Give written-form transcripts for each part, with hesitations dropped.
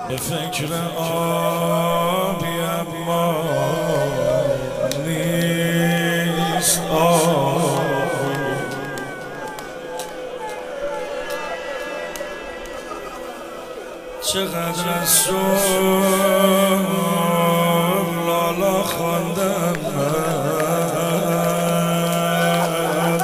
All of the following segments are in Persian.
به فکر آبی اما نیست آب. چقدر از صبح لالا خواندم من،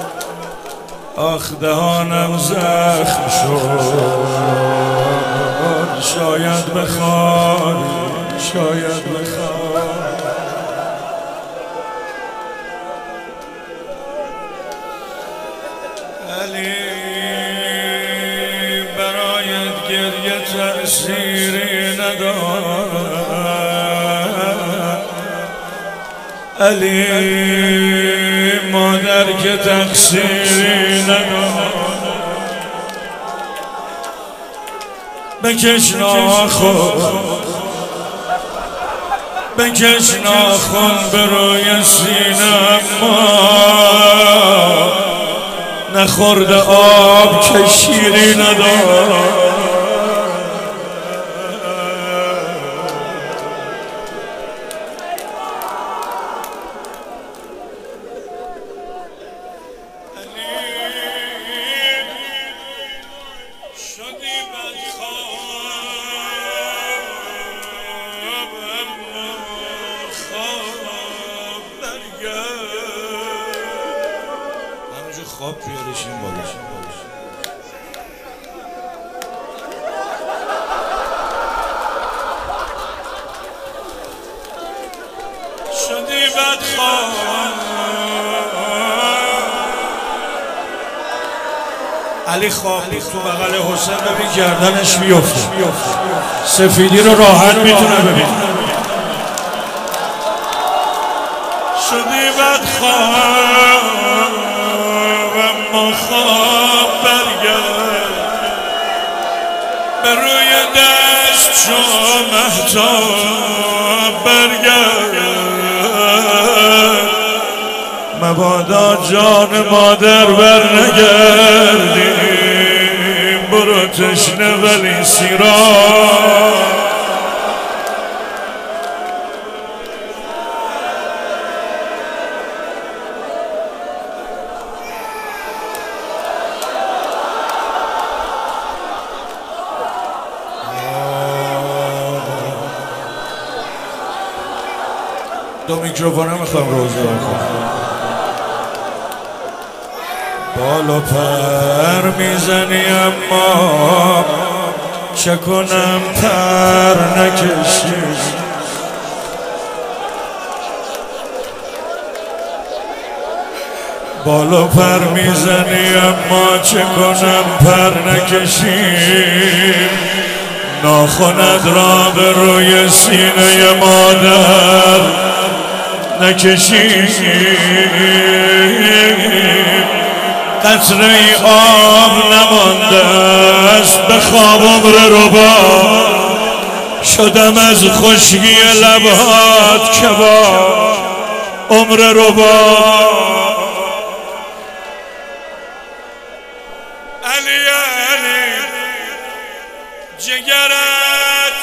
آخ دهانم زخم شد. شاید بخوای، شاید بخوای، ولی برایت گریه تأثیری ندارد. علی مادر که تقصیری ندارد. بکش ناخن، بکش ناخن به روی سینم، نخورده آب که شیری ندارد. خواب بیارشیم بالا. شدی بدخواب. علی خواب تو بغل حسین ببین گردنش بیفته، سفیدی رو راحت میتونه ببین. شدی بدخواب اما خواب برگرد، به روی دست چو مهتاب برگرد. مبادا جان مادر برنگردیم، برو تشنه ولی سیراب. دو میکروفونه میخوام روزه بکنم. بالا پر میزنی اما چه کنم پر نکشی. بالا پر میزنی اما چه کنم پر نکشی. ناخنت را به روی سینه مادر نکشی. قطره آب نمانده است به خواب عمر ربا. شدم از خشکی لبات کباب عمر ربا. علی علی جگرت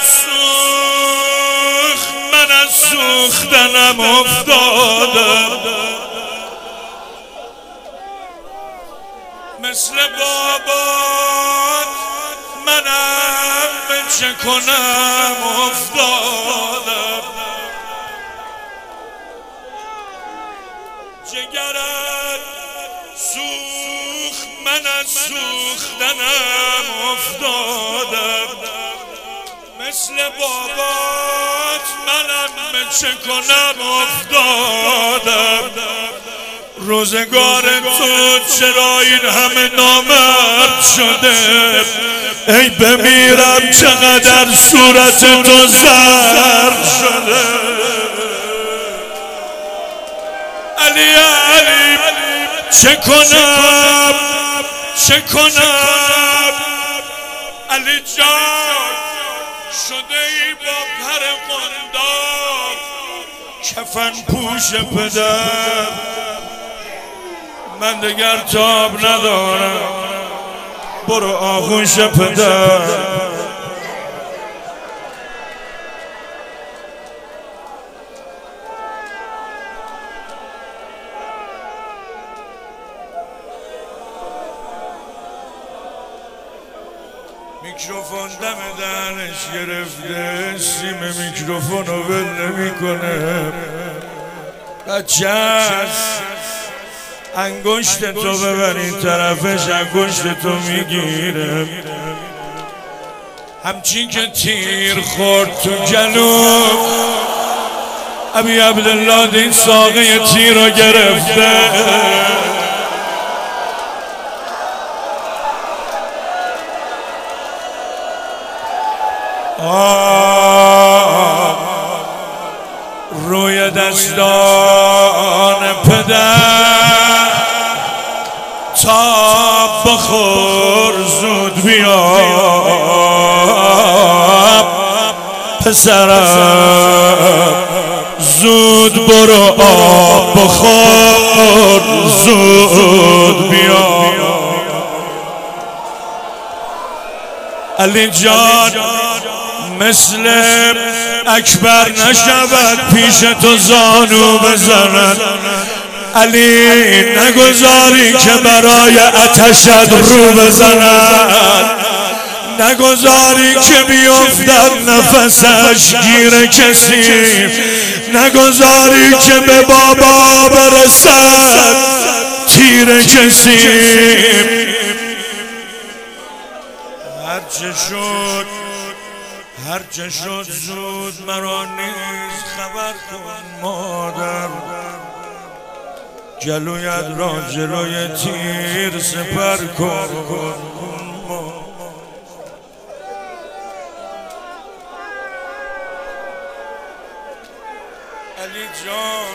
سوخت، من از سوختنم افتادم. مثل بابات منم به چه کنم افتادم. جگرت سوخت، من از سوختنم افتادم. مثل بابات منم به چه کنم افتادم. روزگار تو چرا این همه نامرد شده؟ ای بمیرم چقدر صورت تو زرد شده. علی علی چه کنم، چه کنم؟ علی جان شده ای با پر قنداق، کفن پوش پدر. من دگر تاب ندارم، برو آغوش پدر. میکروفون دم دهنش گرفته، سیم میکروفونو ول نمیکنه. بچه هست انگشت تو ببر این طرفش، انگشت تو میگیره. همچین که تیر خورد تو گلو، ابی عبدالله این ساقه تیر رو گرفته. روی دستان پدر تا بخور زود بیا، پسرم زود برو آب بخور زود بیا. علی جان مثل اکبر نشود پیش تو زانو بزند. علی نگذاری که برای آتشت رو بزند، نگذاری که بیفتد نفسش گیر کسی، نگذاری که به بابا برسد تیر کسی. هرچه شد زود مرا نیز خبر کن مادر، جلویت را جلوی تیر سپر کن. علی جان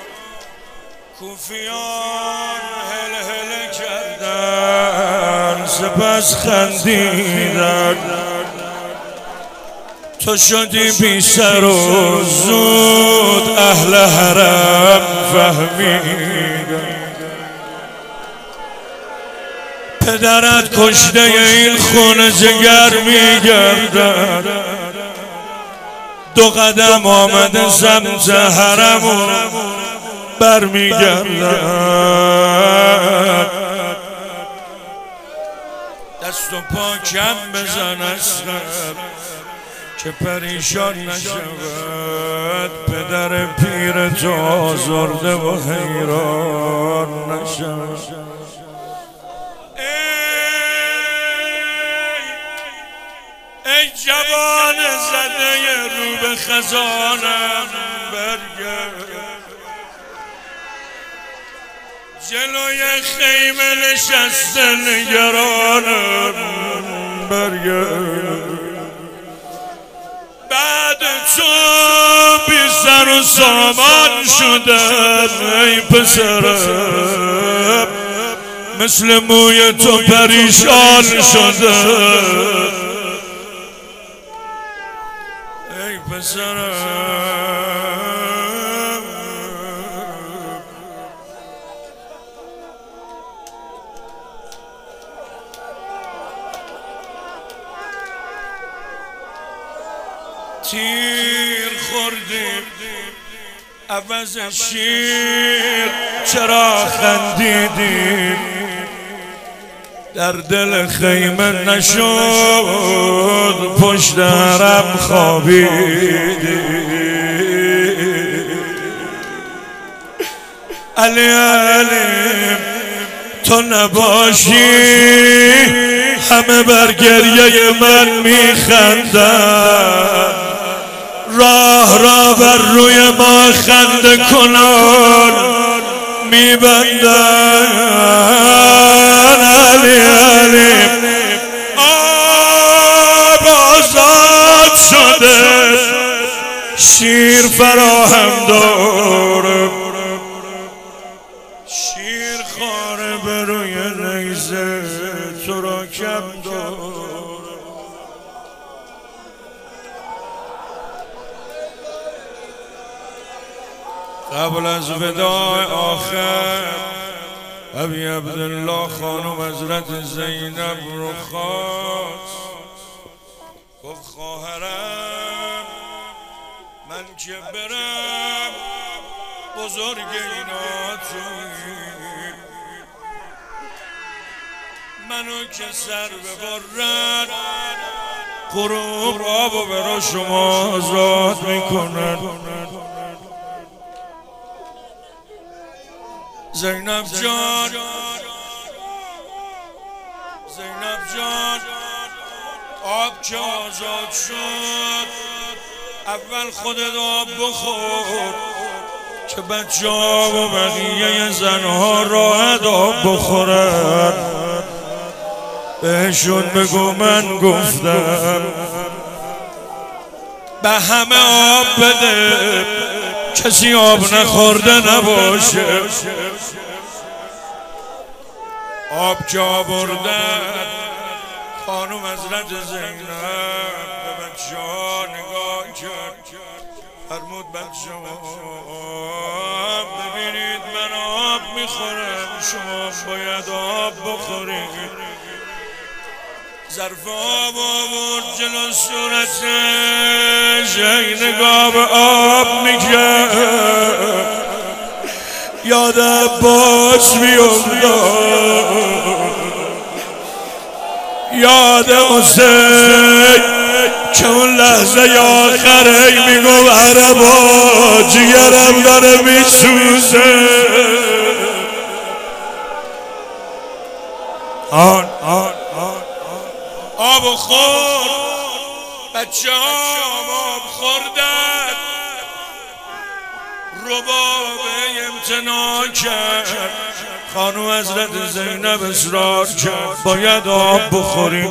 کوفیان هل هل کردن سپس خندیدن، تو شدی بی سر و زود اهل حرم فهمیدن. پدرت کشته این خون جگر میگردد، دو قدم آمده سمت حرم و برمیگردد. دست و پا کم بزن اصغر که پریشان نشود، پدر پیر تو آزرده و حیران نشود. ای جوان زده رو به خزانم برگرد، جلوی خیمه نشسته نگرانم برگرد. بعد تو بی سر و سامان شدم ای پسرم، مثل موی تو پریشان شدم ای پسرم. تیر خوردیم عوض شیر چرا خندیدیم، در دل خیمه نشد پشت حرم خوابیدیم. علی علی تو نباشی همه بر گریه من میخندن، راه را بر روی ما خنده کنان میبندن. علی علی آب آزاد شده شیر فراهم دارم، شیر خاره به روی نیزه تو را کم دارم. قبل از وداع آخر ابی عبدالله خانم حضرت زینب رو خواست، گفت خواهرم من که برم بزرگ اینا توی، منو که سر ببرن غروب آبو برا شما آزاد میکنن. زینب جان زینب جان آب که آزاد شد اول خودت آب بخور که بچه ها و بقیه زنها راحت آب بخورن. بهشون بگو من گفتم به همه آب بده کسی آب نخورده نباشه. آب که آوردن خانم حضرت زینب به بچه ها نگاه کرد فرمود بچه ها ببینید من آب میخورم شما باید آب بخورید. ظرف آب آورد جلو صورتش نگاه به آب میکرد یاد عباس میافتاد یاد حسین که اون لحظه آخره میگو عربا جگرم داره میسوزه. آب خورد بچه ها آب خوردن رباب امتناع کرد. خانم حضرت زینب اصرار کرد باید آب بخوریم.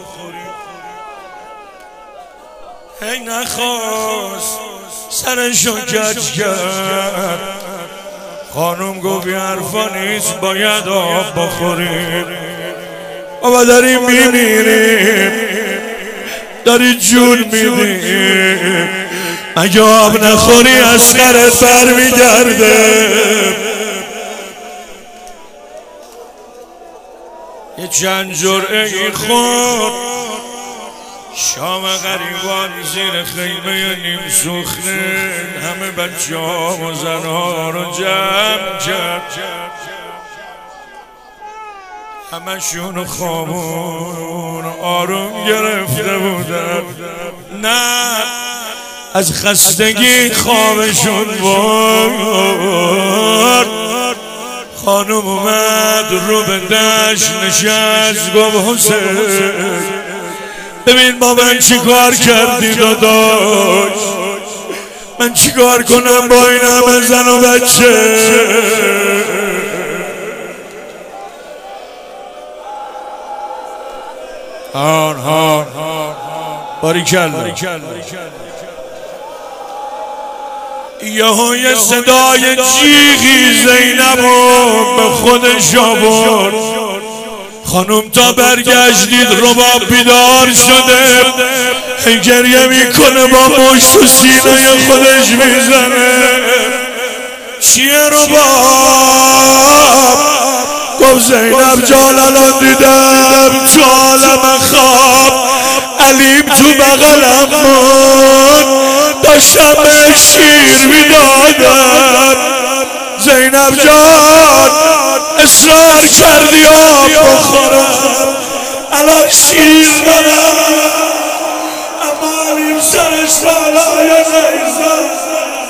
هی نخواست سرشو کج کرد. خانم گفت این حرفا نیست باید آب بخوریم. بابا داریم میمیریم داری جون میدیم اگه آب نخوری از سرت برمیگرده. یه چند جرعه ای خورد شام غریبان زیر خیمه نیم سوخته همه بچه ها و زنها رو جمع کرد. همشون خوابون آروم گرفته بودن نه از خستگی خوابشون برد. خانم اومد رو به دشت نشست گفت حسین ببین با من چی کار کردی داداش من چی کار کنم با این همه زن و بچه. باریکالله. یه صدای جیغی زینبو به خودش آورد. خانم تا برگشتید رباب بیدار شده هی گریه میکنه با مشت و سینه خودش میزنه. چیه رباب؟ گفت زینب جان الان دیدم تو عالم خواب علیم تو بغلم بود داشتم به شیر میدادم. زینب جان اصرار کردی آب بخورم الان شیر دارم اما علیم سرش بالای نیزم.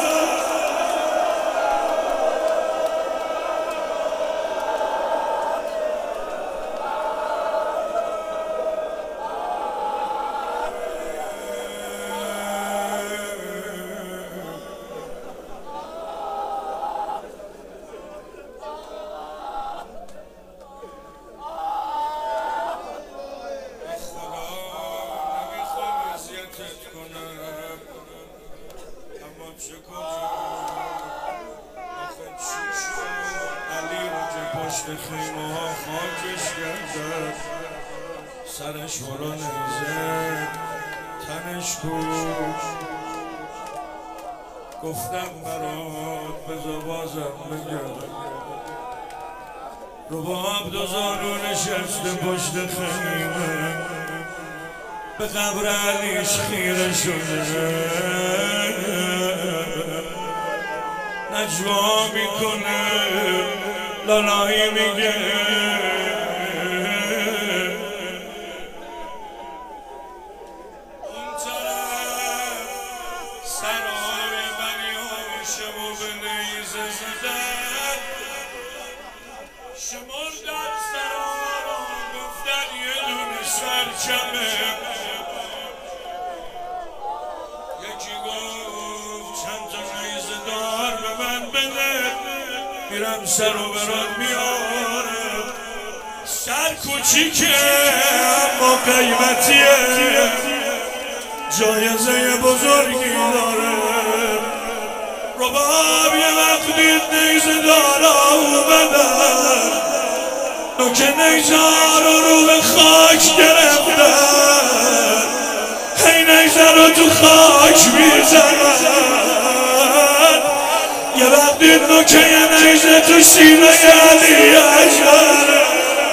پشت خیمه ها خاکش گردد سرش برا نیزه تنش کش. گفتم برات بذار بازم بگم رباب دو زانو نشسته پشت خیمه به قبر علیش خیره شده نجوا میکنه لالایی میگه سرچمه یکی گفت چند تا نیزه دار به من بده میرم سر و برات میارم سر کوچیکه اما قیمتیه جایزه بزرگی داره رباب یه وقت دید نیزه دارا اومدن نوک نیزه رو به خاک گرفتن هی نیزه رو تو خاک میزنن یه وقت دید نوکه نیزه تو سینه علی اکبر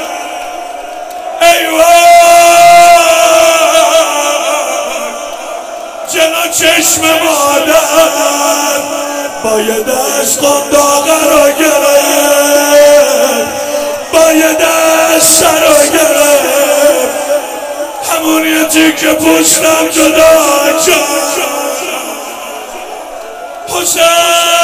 جلو چشم مادر با یه دست قنداقه رو گرفت با یه دست سر رو گرفت همون یه تیکه پوستم جدا کرد حسین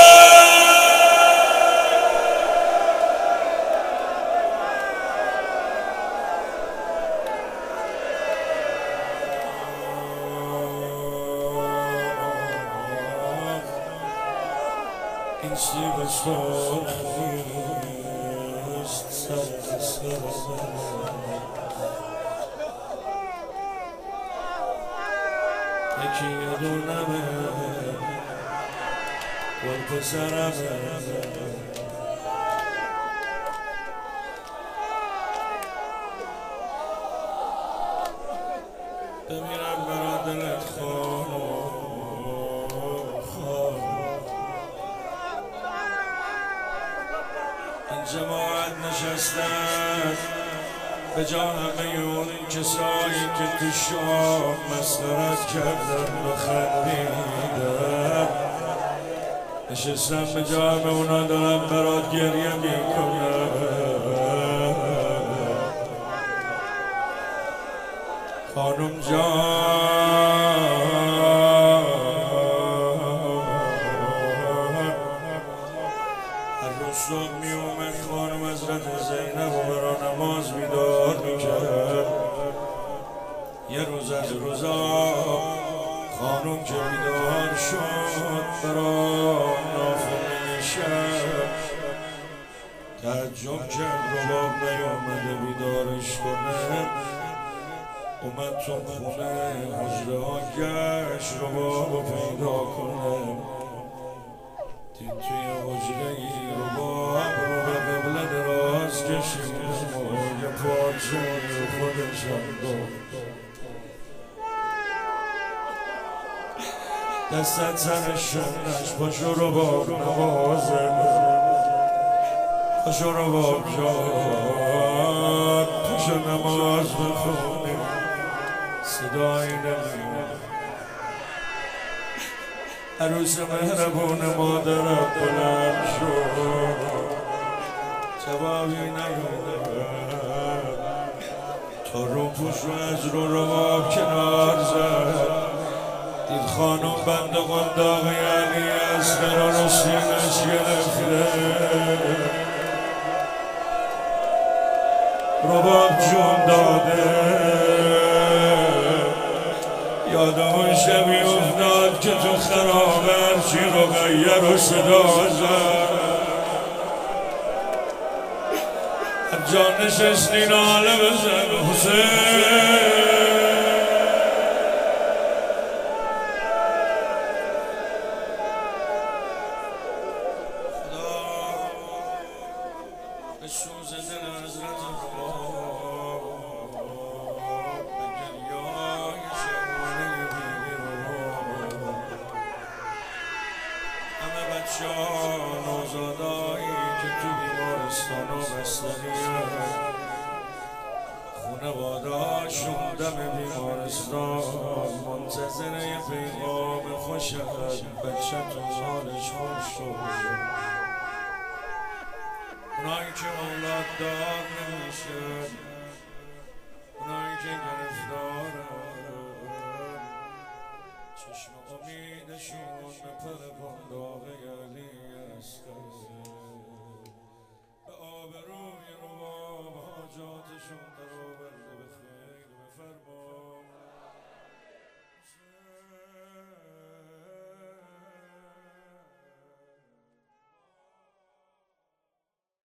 این سیب سرخ نیست سر یکی یه دونمه گل پسرمه بمیرم برا دلت خانم جماعت نشستن به جا همه اون کسایی که تو شام مسخرت کردن و خندیدن نشستن به جا همه اونا دارن برات گریه میکنن خانم جان صبح می اومد خانم حضرت زینب و برا نماز بیدار میکرد یه روز از روزا خانم که بیدار شد برا نافله شب تعجب کرد رباب نیامده بیدارش کنه اومد تو خونه حجره ها گشت رباب پیدا کنه دید توی حجره ای رباب رو به قبله دراز کشید و یه پارچه رو خودش انداخت دستت سر شونش پاشو رباب نوازه پاشو رباب جان پاشو نماز بخونی صدایی نمیاد عروس مهربون مادرم بلند شد جوابی نیومد تا رو پوشو از رو رباب کنار زد دید خانم بند قنداق علی اصغر رو سینش گرفته رباب جون داده یاد اون شبی افتاد که تو خراب هرچی رو غیر و صدا زد جا نشستی ناله بزن حسین به سوز دل حضرت رباب به گریای شبانه بیبی رباب همه بچه ها نوزادایی که تو بیمارستان و بستریه خونواده‌هاشون دم بیمارستان منتظر یه پیغام خوشت بچه‌تون حالش خوب شد اونایی که اولاد دار نمیشن اونایی که گرفتارن چشم امیدشون به پر قنداق علی اصغر به آبروی رباب حاجاتشون